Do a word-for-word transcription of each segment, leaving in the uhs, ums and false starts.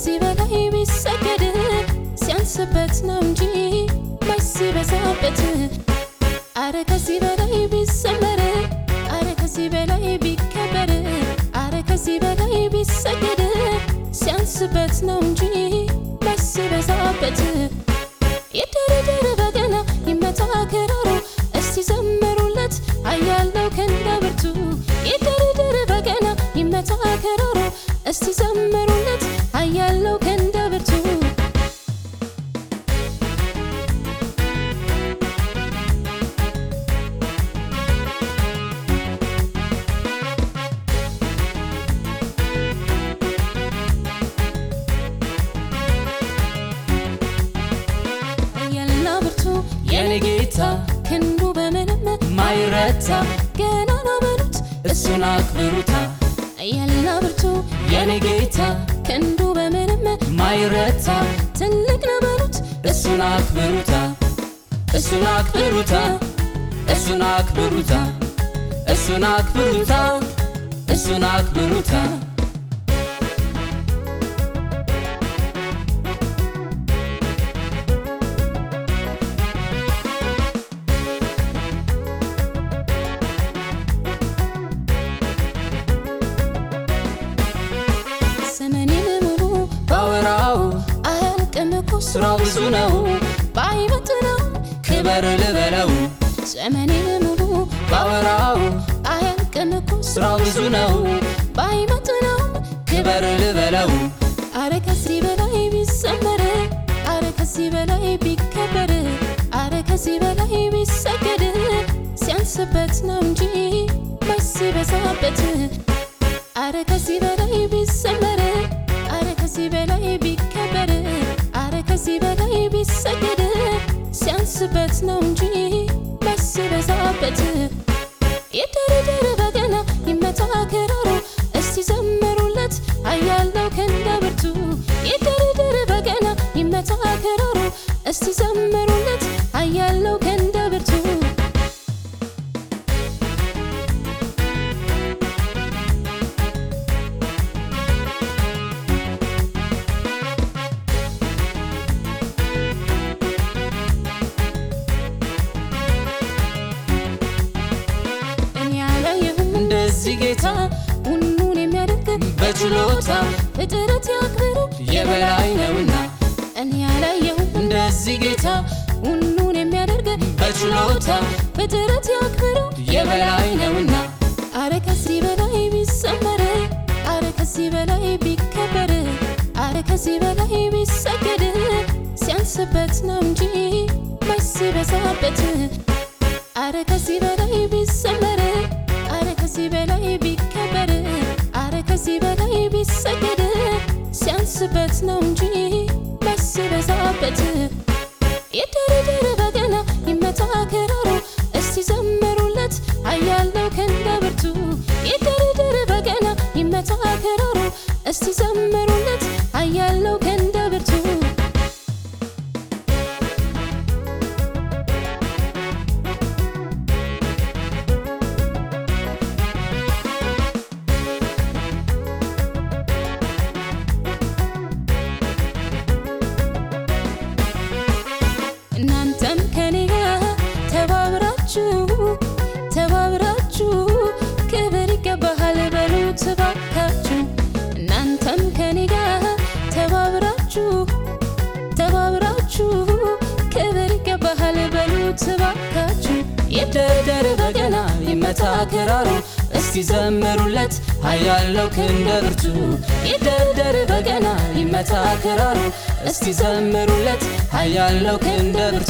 ከዚህ በላይ ቢሰገድ ሲያንስበት ነው እንጂ ማይበዛበት አረ ከዚህ በላይ ቢሰመር አረ ከዚህ በላይ ቢከበር አረ ከዚህ በላይ ቢሰገድ ሲያንስበት ነው እንጂ ማይበዛበት ይደረደር በገና ይመታ ከራሩ እስቲ ዘምሩለት አያለው ከንደብርቱ ይደረደር በገና ይመታ ከራሩ እስቲ ዘምሩለት አያለው ከንደብርቱ የኔ ጌታ ክንዱ በምንም ማይረታ ገና ነው በሉት እሱን አክብሩታ ያለና ብርቱ የኔ ጌታ ክንዱ በምንም ማይረታ ትልቅ ነው በሉት እሱን አክብሩታ እሱን አክብሩታ እሱን አክብሩታ እሱን አክብሩታ እሱን አክብሩታ ስራው ብዙ ነው ባይመጥነው ክበር ልበለው ዘመኔን ሙሉ ባወራው አያልቅም እኮ ስራው ብዙ ነው ባይመጥነው ክበር ልበለው አረ ከዚህ በላይ ቢሰመር አረ ከዚህ በላይ ቢከበር አረ ከዚህ በላይ ቢሰገድ ሲያንስበት ነው እንጂ ማይበዛበት አረ ከዚህ በላይ ቢሰመር አረ ከዚህ በላይ ቢከበር አረ ከዚህ በላይ ቢሰገድ ሲያንስበት ነው እንጂ ማይበዛበት ይደረደር በገና ይመታ ከራሩ እስቲ ዘምሩለት አያለው ከንደብርቱ ይደረደር በገና ይመታ ከራሩ እስቲ ዘምሩለት አያለው ከንደብርቱ እንደዚህ ጌታ ሁሉን የሚያደርግ በችሎታ ፍጥረት ያክብሩ የበላይ ነውና እኔ ያላየሁም እንደዚህ ጌታ ሁሉን የሚያደርግ በችሎታ ፍጥረት ያክብሩ የበላይ ነውና አረ ከዚህ በላይ ቢሰመር አረ ከዚህ በላይ ቢከበር አረ ከዚህ በላይ ቢሰገድ ሲያንስበት ነው እንጂ ማይበዛበት አረ ከዚህ በላይ ቢሰመር አረ ከዚህ በላይ ቢከበር አረ ከዚህ በላይ ቢሰገድ ሲያንስበት ነው እንጂ ማይበዛበት ይደረደር በገና ይመታ ከራሩ እስቲ ዘምሩለት አያለው ከንደብርቱ ይደረደር በገና ይመታ ከራሩ እስቲ ዘምሩለት አያለው ከንደብርቱ እናንተም ከኔ ጋር ተባብራችሁ ተባብራችሁ ክብር ይገባሃል በሉት ባካችሁ እናንተም ከኔ ጋር ተባብራችሁ ተባብራችሁ ክብር ይገባሃል በሉት ባካችሁ ይደረደር በገና ይመታ ከራሩ እስቲ ዘምሩለት አያለው ከንደብርቱ ይደረደር በገና ይመታ ከራሩ እስቲ ዘምሩለት አያለው ከንደብርቱ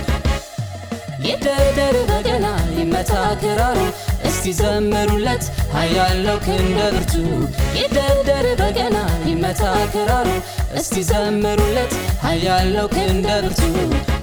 ይደረደር በገና ይመታ ከራሩ እስቲ ዘምሩለት አያለው ከንደብርቱ ይደረደር በገና ይመታ ከራሩ እስቲ ዘምሩለት አያለው ከንደብርቱ